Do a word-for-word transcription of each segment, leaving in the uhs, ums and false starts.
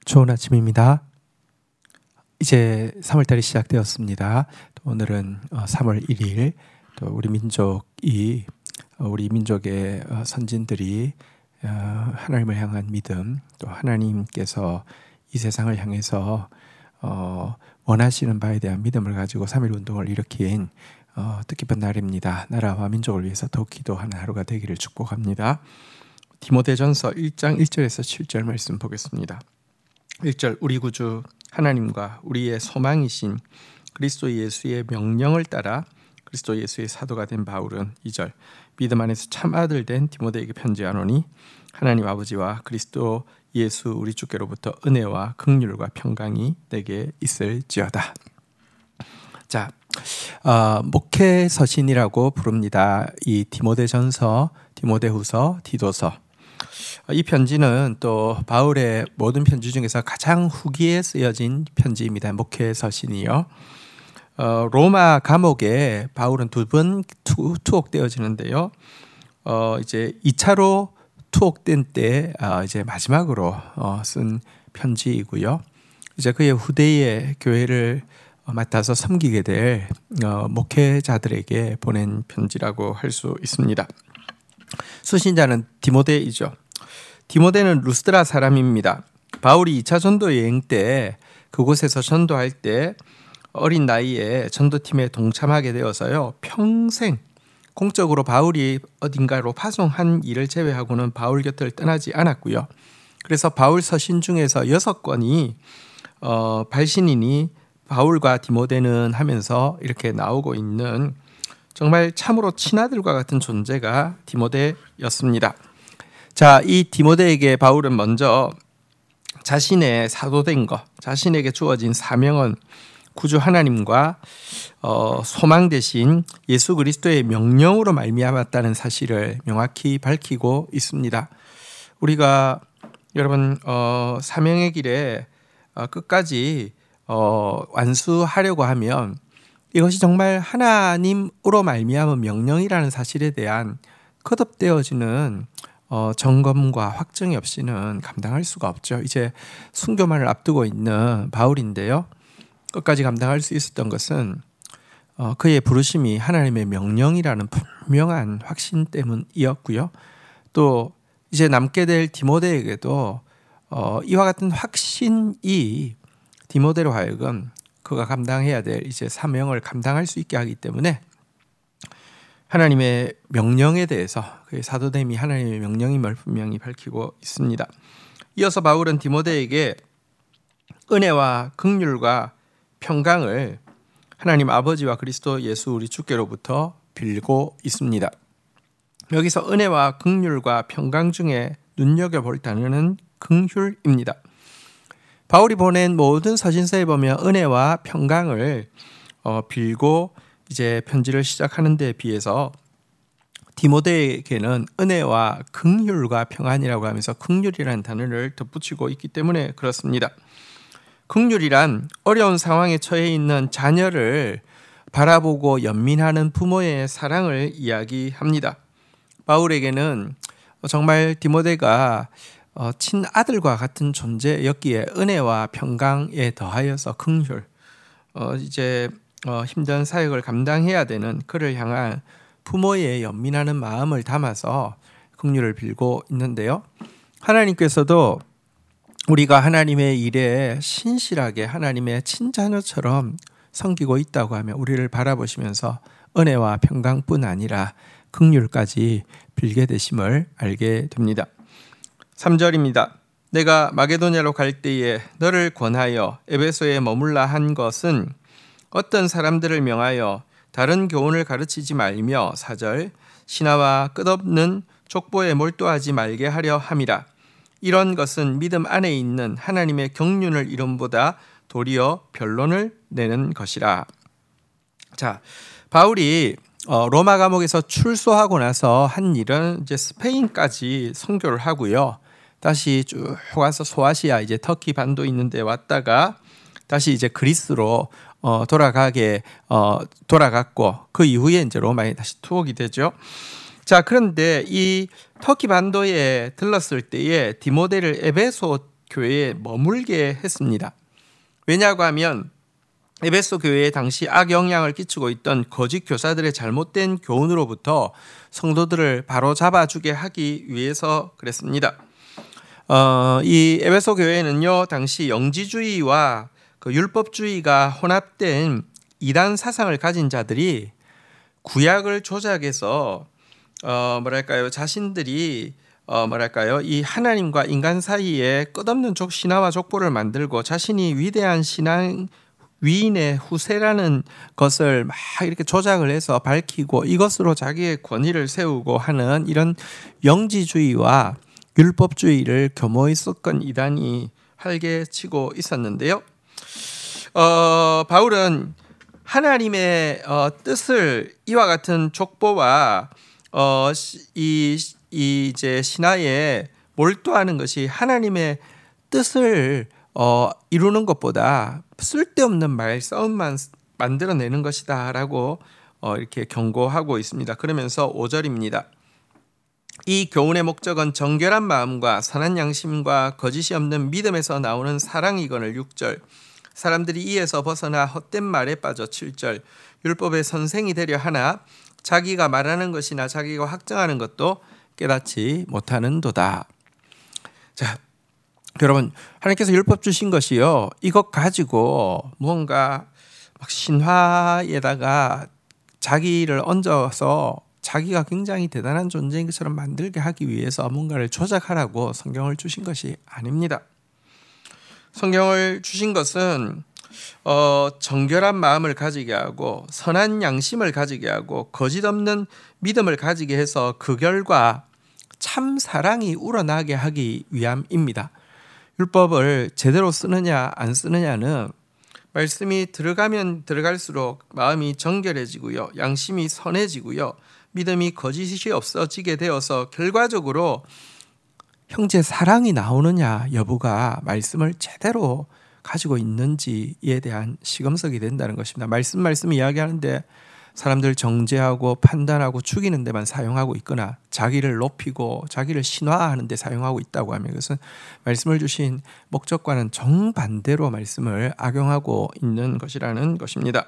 좋은 아침입니다. 이제 삼월달이 시작되었습니다. 오늘은 삼월 일일, 또 우리 민족이 우리 민족의 선진들이 하나님을 향한 믿음, 또 하나님께서 이 세상을 향해서 원하시는 바에 대한 믿음을 가지고 삼일 운동을 일으킨 뜻깊은 날입니다. 나라와 민족을 위해서 더욱 기도하는 하루가 되기를 축복합니다. 디모데전서 일 장 일 절에서 칠 절 말씀 보겠습니다. 일 절, 우리 구주 하나님과 우리의 소망이신 그리스도 예수의 명령을 따라 그리스도 예수의 사도가 된 바울은 이 절, 믿음 안에서 참 아들 된 디모데에게 편지하노니 하나님 아버지와 그리스도 예수 우리 주께로부터 은혜와 긍휼과 평강이 내게 있을지어다. 자, 어, 목회 서신이라고 부릅니다. 이 디모데전서, 디모데후서, 디도서. 이 편지는 또 바울의 모든 편지 중에서 가장 후기에 쓰여진 편지입니다. 목회 서신이요. 어, 로마 감옥에 바울은 두 번 투옥되어지는데요. 어, 이제 이 차로 투옥된 때 어, 이제 마지막으로 어, 쓴 편지이고요. 이제 그의 후대의 교회를 맡아서 섬기게 될 어, 목회자들에게 보낸 편지라고 할 수 있습니다. 수신자는 디모데이죠. 디모데는 루스드라 사람입니다. 바울이 이 차 전도 여행 때 그곳에서 전도할 때 어린 나이에 전도팀에 동참하게 되어서요, 평생 공적으로 바울이 어딘가로 파송한 일을 제외하고는 바울 곁을 떠나지 않았고요. 그래서 바울 서신 중에서 여섯 권이 어, 발신인이 바울과 디모데는 하면서 이렇게 나오고 있는 정말 참으로 친아들과 같은 존재가 디모데였습니다. 자, 이 디모데에게 바울은 먼저 자신의 사도된 것, 자신에게 주어진 사명은 구주 하나님과 어, 소망 대신 예수 그리스도의 명령으로 말미암았다는 사실을 명확히 밝히고 있습니다. 우리가 여러분 어, 사명의 길에 어, 끝까지 어, 완수하려고 하면 이것이 정말 하나님으로 말미암은 명령이라는 사실에 대한 거듭되어지는 어, 점검과 확증이 없이는 감당할 수가 없죠. 이제 순교만을 앞두고 있는 바울인데요. 끝까지 감당할 수 있었던 것은 어, 그의 부르심이 하나님의 명령이라는 분명한 확신 때문이었고요. 또 이제 남게 될 디모데에게도 어, 이와 같은 확신이 디모데로 하여금 그가 감당해야 될 이제 사명을 감당할 수 있게 하기 때문에 하나님의 명령에 대해서 그의 사도됨이 하나님의 명령임을 분명히 밝히고 있습니다. 이어서 바울은 디모데에게 은혜와 긍휼과 평강을 하나님 아버지와 그리스도 예수 우리 주께로부터 빌고 있습니다. 여기서 은혜와 긍휼과 평강 중에 눈여겨볼 단어는 긍휼입니다. 바울이 보낸 모든 서신서에 보면 은혜와 평강을 어, 빌고 이제 편지를 시작하는 데 비해서 디모데에게는 은혜와 긍휼과 평안이라고 하면서 긍휼이라는 단어를 덧붙이고 있기 때문에 그렇습니다. 긍휼이란 어려운 상황에 처해 있는 자녀를 바라보고 연민하는 부모의 사랑을 이야기합니다. 바울에게는 정말 디모데가 어, 친아들과 같은 존재였기에 은혜와 평강에 더하여서 긍휼, 어, 이제 어, 힘든 사역을 감당해야 되는 그를 향한 부모의 연민하는 마음을 담아서 긍휼을 빌고 있는데요. 하나님께서도 우리가 하나님의 일에 신실하게 하나님의 친자녀처럼 섬기고 있다고 하면 우리를 바라보시면서 은혜와 평강뿐 아니라 긍휼까지 빌게 되심을 알게 됩니다. 삼 절입니다. 내가 마게도냐로 갈 때에 너를 권하여 에베소에 머물라 한 것은 어떤 사람들을 명하여 다른 교훈을 가르치지 말며 사 절, 신하와 끝없는 족보에 몰두하지 말게 하려 함이라. 이런 것은 믿음 안에 있는 하나님의 경륜을 이름보다 도리어 변론을 내는 것이라. 자, 바울이 어, 로마 감옥에서 출소하고 나서 한 일은 이제 스페인까지 선교를 하고요. 다시 쭉 와서 소아시아 이제 터키 반도 있는데 왔다가 다시 이제 그리스로 어, 돌아가게 어, 돌아갔고 그 이후에 이제 로마에 다시 투옥이 되죠. 자, 그런데 이 터키 반도에 들렀을 때에 디모데를 에베소 교회에 머물게 했습니다. 왜냐고 하면 에베소 교회에 당시 악영향을 끼치고 있던 거짓 교사들의 잘못된 교훈으로부터 성도들을 바로 잡아주게 하기 위해서 그랬습니다. 어, 이 에베소 교회는요, 당시 영지주의와 그 율법주의가 혼합된 이단 사상을 가진 자들이 구약을 조작해서 어, 뭐랄까요, 자신들이 어, 뭐랄까요, 이 하나님과 인간 사이에 끝없는 족 신화와 족보를 만들고 자신이 위대한 신앙 위인의 후세라는 것을 막 이렇게 조작을 해서 밝히고 이것으로 자기의 권위를 세우고 하는 이런 영지주의와 율법주의를 교모히 섞은 이단이 활개치고 있었는데요. 어, 바울은 하나님의 어, 뜻을 이와 같은 족보와 어, 이, 이 이제 신화에 몰두하는 것이 하나님의 뜻을 어, 이루는 것보다 쓸데없는 말싸움만 만들어내는 것이다 라고 어, 이렇게 경고하고 있습니다. 그러면서 오 절입니다. 이 교훈의 목적은 정결한 마음과 선한 양심과 거짓이 없는 믿음에서 나오는 사랑이거늘 육 절, 사람들이 이에서 벗어나 헛된 말에 빠져 칠 절, 율법의 선생이 되려 하나 자기가 말하는 것이나 자기가 확정하는 것도 깨닫지 못하는도다. 자, 여러분, 하나님께서 율법 주신 것이요, 이것 가지고 무언가 막 신화에다가 자기를 얹어서 자기가 굉장히 대단한 존재인 것처럼 만들게 하기 위해서 뭔가를 조작하라고 성경을 주신 것이 아닙니다. 성경을 주신 것은 어, 정결한 마음을 가지게 하고 선한 양심을 가지게 하고 거짓 없는 믿음을 가지게 해서 그 결과 참 사랑이 우러나게 하기 위함입니다. 율법을 제대로 쓰느냐 안 쓰느냐는 말씀이 들어가면 들어갈수록 마음이 정결해지고요, 양심이 선해지고요, 믿음이 거짓이 없어지게 되어서 결과적으로 형제 사랑이 나오느냐 여부가 말씀을 제대로 가지고 있는지에 대한 시금석이 된다는 것입니다. 말씀 말씀 이야기하는데 사람들 정죄하고 판단하고 죽이는 데만 사용하고 있거나 자기를 높이고 자기를 신화하는 데 사용하고 있다고 하면 그것은 말씀을 주신 목적과는 정반대로 말씀을 악용하고 있는 것이라는 것입니다.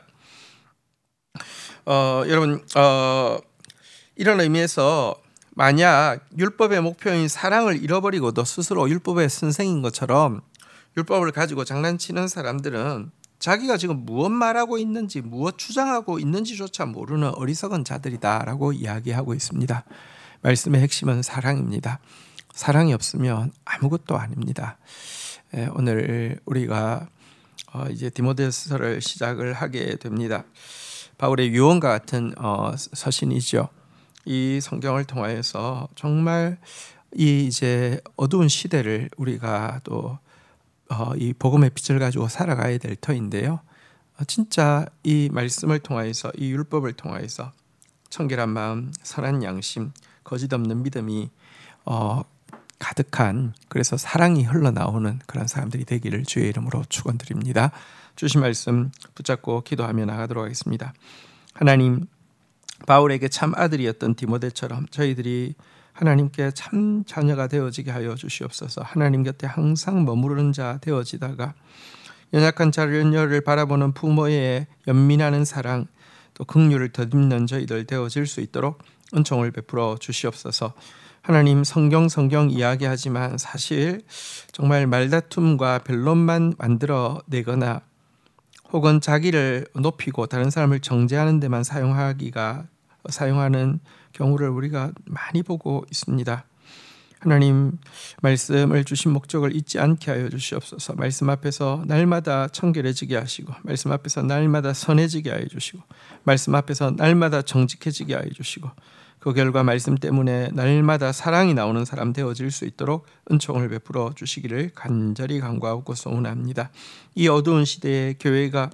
어, 여러분 어, 이런 의미에서 만약 율법의 목표인 사랑을 잃어버리고 너 스스로 율법의 선생인 것처럼 율법을 가지고 장난치는 사람들은 자기가 지금 무엇 말하고 있는지 무엇 주장하고 있는지조차 모르는 어리석은 자들이다라고 이야기하고 있습니다. 말씀의 핵심은 사랑입니다. 사랑이 없으면 아무것도 아닙니다. 예, 오늘 우리가 어, 이제 디모데서를 시작을 하게 됩니다. 바울의 유언과 같은 어, 서신이죠. 이 성경을 통하여서 정말 이 이제 어두운 시대를 우리가 또 어, 이 복음의 빛을 가지고 살아가야 될 터인데요. 어, 진짜 이 말씀을 통하여서 이 율법을 통하여서 청결한 마음, 선한 양심, 거짓 없는 믿음이 어, 가득한, 그래서 사랑이 흘러나오는 그런 사람들이 되기를 주의 이름으로 축원드립니다. 주신 말씀 붙잡고 기도하며 나가도록 하겠습니다. 하나님, 바울에게 참 아들이었던 디모데처럼 저희들이 하나님께 참 자녀가 되어지게 하여 주시옵소서. 하나님 곁에 항상 머무르는 자 되어지다가 연약한 자녀를 바라보는 부모의 연민하는 사랑, 또 긍휼을 덧입는 저희들 되어질 수 있도록 은총을 베풀어 주시옵소서. 하나님, 성경 성경 이야기하지만 사실 정말 말다툼과 변론만 만들어 내거나 혹은 자기를 높이고 다른 사람을 정죄하는 데만 사용하기가 사용하는 경우를 우리가 많이 보고 있습니다. 하나님, 말씀을 주신 목적을 잊지 않게 하여 주시옵소서. 말씀 앞에서 날마다 청결해지게 하시고, 말씀 앞에서 날마다 선해지게 하여 주시고, 말씀 앞에서 날마다 정직해지게 하여 주시고, 그 결과 말씀 때문에 날마다 사랑이 나오는 사람 되어질 수 있도록 은총을 베풀어 주시기를 간절히 간구하고 소원합니다. 이 어두운 시대에 교회가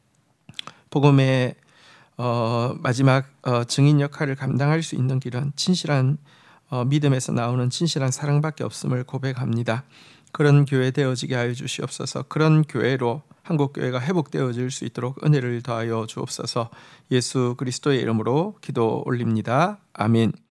복음의 어, 마지막 어, 증인 역할을 감당할 수 있는 길은 진실한 어, 믿음에서 나오는 진실한 사랑밖에 없음을 고백합니다. 그런 교회 되어지게 하여 주시옵소서. 그런 교회로 한국교회가 회복되어질 수 있도록 은혜를 더하여 주옵소서. 예수 그리스도의 이름으로 기도 올립니다. 아멘.